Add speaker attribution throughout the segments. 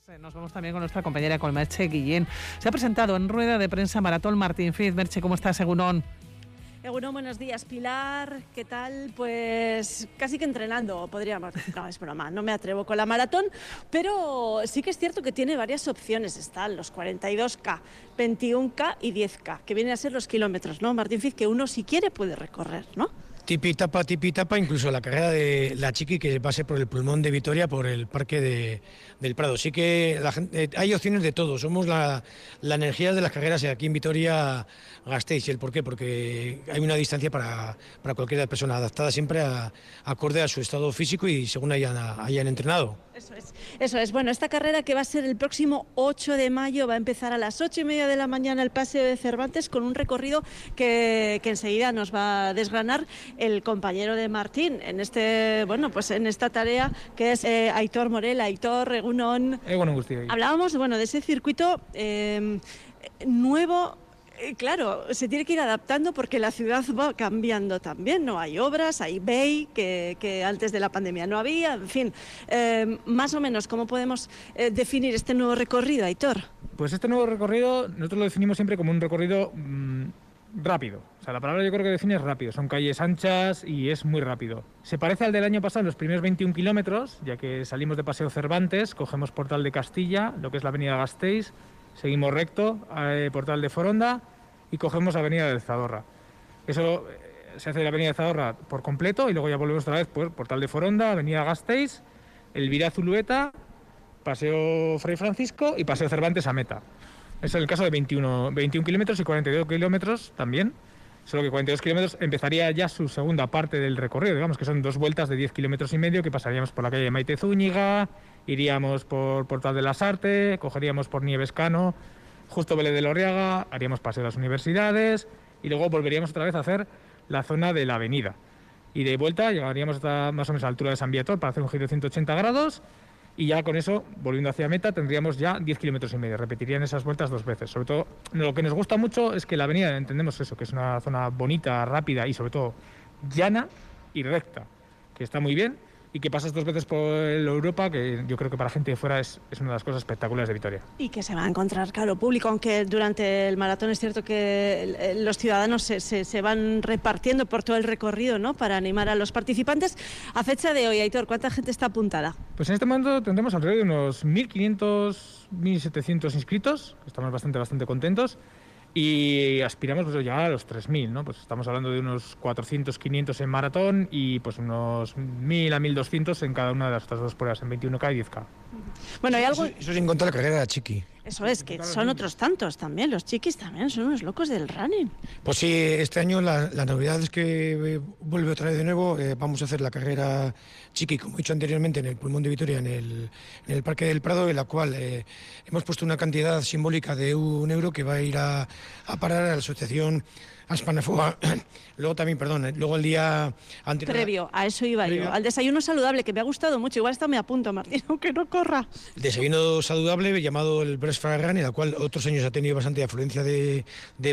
Speaker 1: Nos vamos también con nuestra compañera con Merche Guillén. Se ha presentado en rueda de prensa Maratón Martín Fiz. Merche, ¿cómo estás, Egunon?
Speaker 2: Egunon, buenos días, Pilar. ¿Qué tal? Pues casi que entrenando, podríamos decir. No, es broma, no me atrevo con la maratón, pero sí que es cierto que tiene varias opciones. Están los 42K, 21K y 10K, que vienen a ser los kilómetros, ¿no, Martín Fiz? Que uno, si quiere, puede recorrer, ¿no?
Speaker 3: Tipi tapa, incluso la carrera de la Chiqui que pase por el pulmón de Vitoria, por el parque del Prado. Sí que la gente, hay opciones de todo. Somos la energía de las carreras aquí en Vitoria Gasteiz. ¿Y el por qué? Porque hay una distancia para cualquier persona, adaptada siempre acorde a su estado físico y según hayan entrenado.
Speaker 2: Eso es. Bueno, esta carrera, que va a ser el próximo 8 de mayo, va a empezar a las 8:30 de la mañana el Paseo de Cervantes, con un recorrido que enseguida nos va a desgranar el compañero de Martín en en esta tarea, que es Aitor Morel. Aitor, Egunon. Hablábamos de ese circuito nuevo. Claro, se tiene que ir adaptando porque la ciudad va cambiando también, ¿no? Hay obras, hay BEI que antes de la pandemia no había, en fin. Más o menos, ¿cómo podemos definir este nuevo recorrido, Aitor?
Speaker 4: Pues este nuevo recorrido nosotros lo definimos siempre como un recorrido rápido. O sea, la palabra yo creo que define es rápido. Son calles anchas y es muy rápido. Se parece al del año pasado en los primeros 21 kilómetros, ya que salimos de Paseo Cervantes, cogemos Portal de Castilla, lo que es la avenida Gasteiz, seguimos recto, Portal de Foronda y cogemos Avenida del Zadorra. Eso se hace de la Avenida del Zadorra por completo y luego ya volvemos otra vez por Portal de Foronda, Avenida Gasteiz, Elvira Zulueta, Paseo Fray Francisco y Paseo Cervantes a meta. Es el caso de 21 kilómetros y 42 kilómetros también, solo que 42 kilómetros empezaría ya su segunda parte del recorrido, digamos que son 2 vueltas de 10 kilómetros y medio, que pasaríamos por la calle Maite Zúñiga, iríamos por Portal de la Sarte, cogeríamos por Nieves Cano, justo Vélez de Lorriaga, haríamos Paseo de las Universidades y luego volveríamos otra vez a hacer la zona de la avenida. Y de vuelta llegaríamos hasta más o menos a la altura de San Viator para hacer un giro de 180 grados y ya con eso, volviendo hacia meta, tendríamos ya 10 kilómetros y medio. Repetirían esas vueltas 2 veces. Sobre todo, lo que nos gusta mucho es que la avenida, entendemos eso, que es una zona bonita, rápida y sobre todo llana y recta, que está muy bien, y que pasas 2 veces por Europa, que yo creo que para gente de fuera es una de las cosas espectaculares de Vitoria.
Speaker 2: Y que se va a encontrar, claro, público, aunque durante el maratón es cierto que los ciudadanos se van repartiendo por todo el recorrido, ¿no?, para animar a los participantes. A fecha de hoy, Aitor, ¿cuánta gente está apuntada?
Speaker 4: Pues en este momento tendremos alrededor de unos 1.500, 1.700 inscritos, estamos bastante contentos. Y aspiramos pues a llegar a los 3.000, ¿no? Pues estamos hablando de unos 400, 500 en maratón y pues unos 1.000 a 1.200 en cada una de las otras 2 pruebas, en 21K y 10K.
Speaker 2: Bueno, hay algo...
Speaker 3: Eso sin contar la carrera de la Chiqui.
Speaker 2: Eso es, que son otros tantos también. Los chiquis también son unos locos del running.
Speaker 3: Pues sí, este año la novedad es que vuelve otra vez de nuevo. Vamos a hacer la carrera Chiqui, como he dicho anteriormente, en el pulmón de Vitoria, en el Parque del Prado, en la cual hemos puesto una cantidad simbólica de €1 que va a ir a parar a la asociación Aspanafoa. Luego el día anterior...
Speaker 2: Previo, a eso iba yo, al desayuno saludable, que me ha gustado mucho. Igual hasta me apunto, Martín, aunque no corra.
Speaker 3: El desayuno saludable, llamado el Breakfast Run, en el cual otros años ha tenido bastante afluencia de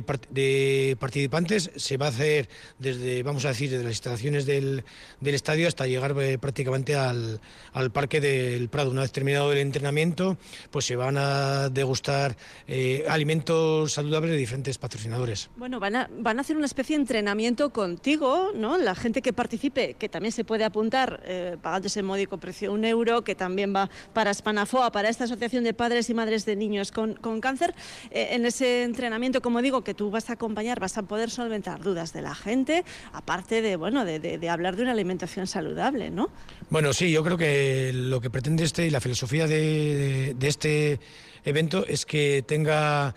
Speaker 3: participantes. Se va a hacer desde las instalaciones del estadio hasta llegar prácticamente al Parque del Prado. Una vez terminado el entrenamiento, pues se van a degustar alimentos saludables de diferentes patrocinadores.
Speaker 2: Bueno, van a hacer una especie de entrenamiento contigo, ¿no? La gente que participe, que también se puede apuntar pagando ese módico precio €1, que también va para Spanafoa, para esta asociación de padres y madres de niños con cáncer. En ese entrenamiento, como digo, que tú vas a acompañar, vas a poder solventar dudas de la gente, aparte de hablar de una alimentación saludable, ¿no? Bueno,
Speaker 3: sí, yo creo que lo que pretende y la filosofía de este evento es que tenga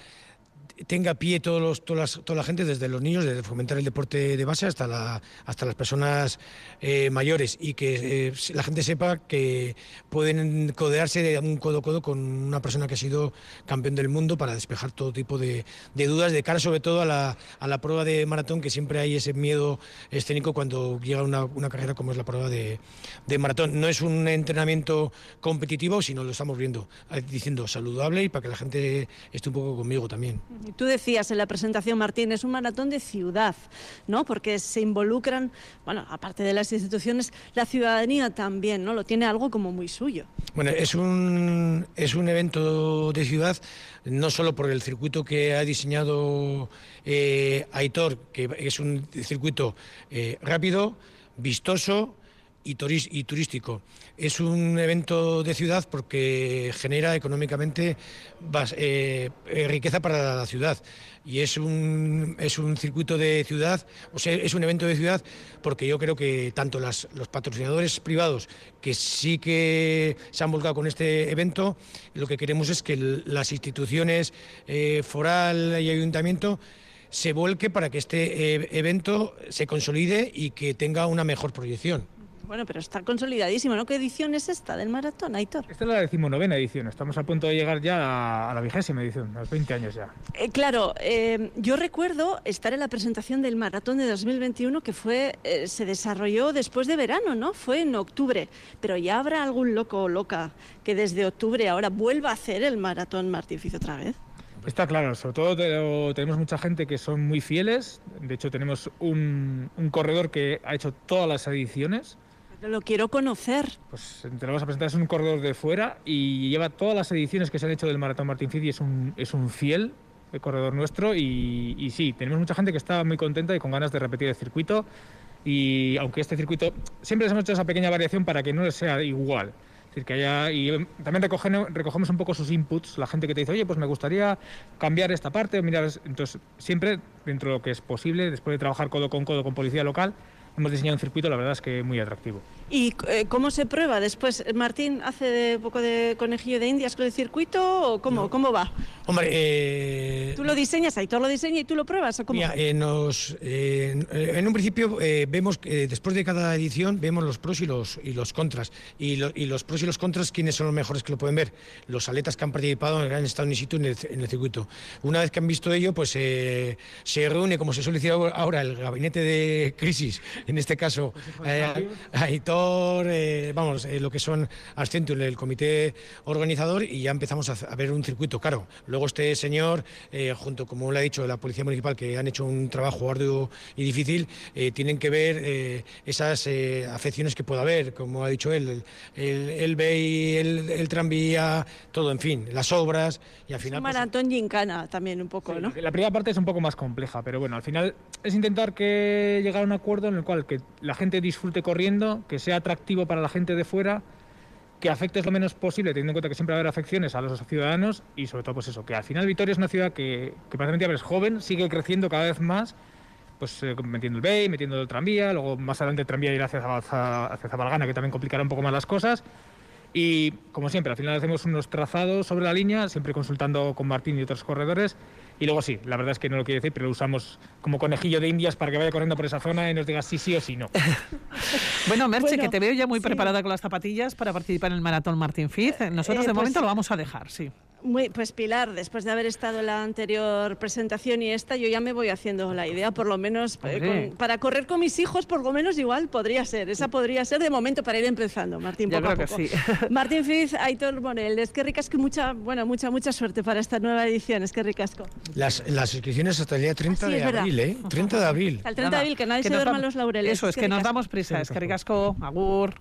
Speaker 3: pie toda la gente, desde los niños, desde fomentar el deporte de base hasta las personas mayores, y que la gente sepa que pueden codearse de un codo a codo con una persona que ha sido campeón del mundo para despejar todo tipo de dudas, de cara sobre todo a la prueba de maratón, que siempre hay ese miedo escénico cuando llega una carrera como es la prueba de maratón. No es un entrenamiento competitivo, sino lo estamos diciendo saludable, y para que la gente esté un poco conmigo también.
Speaker 2: Tú decías en la presentación, Martín, es un maratón de ciudad, ¿no? Porque se involucran, bueno, aparte de las instituciones, la ciudadanía también, ¿no? Lo tiene algo como muy suyo.
Speaker 3: Bueno, es un evento de ciudad, no solo por el circuito que ha diseñado Aitor, que es un circuito rápido, vistoso y turístico. Es un evento de ciudad porque genera económicamente riqueza para la ciudad, y es un circuito de ciudad, o sea, es un evento de ciudad porque yo creo que tanto los patrocinadores privados, que sí que se han volcado con este evento, lo que queremos es que las instituciones foral y ayuntamiento se vuelque para que este evento se consolide y que tenga una mejor proyección.
Speaker 2: Bueno, pero está consolidadísimo, ¿no? ¿Qué edición es esta del maratón, Aitor?
Speaker 4: Esta es la 19ª edición, estamos a punto de llegar ya a la 20ª edición, a los 20 años ya.
Speaker 2: Claro, yo recuerdo estar en la presentación del maratón de 2021 que se desarrolló después de verano, ¿no? Fue en octubre, pero ya habrá algún loco o loca que desde octubre ahora vuelva a hacer el maratón Martín Fiz otra vez.
Speaker 4: Está claro, sobre todo tenemos mucha gente que son muy fieles, de hecho tenemos un corredor que ha hecho todas las ediciones.
Speaker 2: Lo quiero conocer.
Speaker 4: Pues te lo vas a presentar, es un corredor de fuera y lleva todas las ediciones que se han hecho del Maratón Martín Fiz y es un fiel corredor nuestro y sí, tenemos mucha gente que está muy contenta y con ganas de repetir el circuito, y aunque este circuito siempre les hemos hecho esa pequeña variación para que no sea igual. Es decir, que haya, y también recogemos un poco sus inputs, la gente que te dice, oye, pues me gustaría cambiar esta parte, mirar, entonces siempre dentro de lo que es posible, después de trabajar codo con policía local, hemos diseñado un circuito, la verdad es que muy atractivo.
Speaker 2: ¿Y cómo se prueba después? ¿Martín hace un poco de conejillo de indias con el circuito o cómo, no. ¿Cómo va?
Speaker 3: Hombre,
Speaker 2: ¿tú lo diseñas, Aitor lo diseña y tú lo pruebas o cómo?
Speaker 3: Mira, en un principio vemos que después de cada edición vemos los pros y los contras. Y los pros y los contras, ¿quiénes son los mejores que lo pueden ver? Los atletas que han participado, han estado in situ en el circuito. Una vez que han visto ello, pues se reúne, como se suele decir ahora, el gabinete de crisis, en este caso Aitor, lo que son Ascenture, el comité organizador, y ya empezamos a ver un circuito. Claro, luego este señor, junto, como le ha dicho, la Policía Municipal, que han hecho un trabajo arduo y difícil, tienen que ver esas afecciones que pueda haber, como ha dicho él, el BEI, el tranvía, todo, en fin, las obras, y al final...
Speaker 2: Es un maratón gincana también un poco,
Speaker 4: sí,
Speaker 2: ¿no?
Speaker 4: La primera parte es un poco más compleja, pero bueno, al final es intentar llegar a un acuerdo en el cual que la gente disfrute corriendo, que sea atractivo para la gente de fuera, que afectes lo menos posible, teniendo en cuenta que siempre va a haber afecciones a los ciudadanos, y sobre todo pues eso, que al final Vitoria es una ciudad que prácticamente es joven, sigue creciendo cada vez más, pues metiendo el BEI, metiendo el tranvía, luego más adelante el tranvía irá hacia Zabalgana, que también complicará un poco más las cosas. Y como siempre, al final hacemos unos trazados sobre la línea, siempre consultando con Martín y otros corredores. Y luego sí, la verdad es que no lo quiero decir, pero lo usamos como conejillo de indias para que vaya corriendo por esa zona y nos diga sí o sí no.
Speaker 1: Bueno, Merche, que te veo ya muy preparada con las zapatillas para participar en el Maratón Martín Fiz. Nosotros de momento lo vamos a dejar, sí.
Speaker 2: Pues Pilar, después de haber estado en la anterior presentación y esta, yo ya me voy haciendo la idea, por lo menos para correr con mis hijos, por lo menos igual podría ser. Esa podría ser de momento para ir empezando, Martín, poco a poco.
Speaker 1: Que sí.
Speaker 2: Martín Fiz, Aitor Monel, es que ricasco, mucha suerte para esta nueva edición, es que ricasco.
Speaker 3: Las inscripciones hasta el día 30 de abril, ¿eh? 30 de abril.
Speaker 2: Al 30 de abril, que nadie se duerma los laureles.
Speaker 1: Eso, es que nos damos prisa, es que ricasco, agur.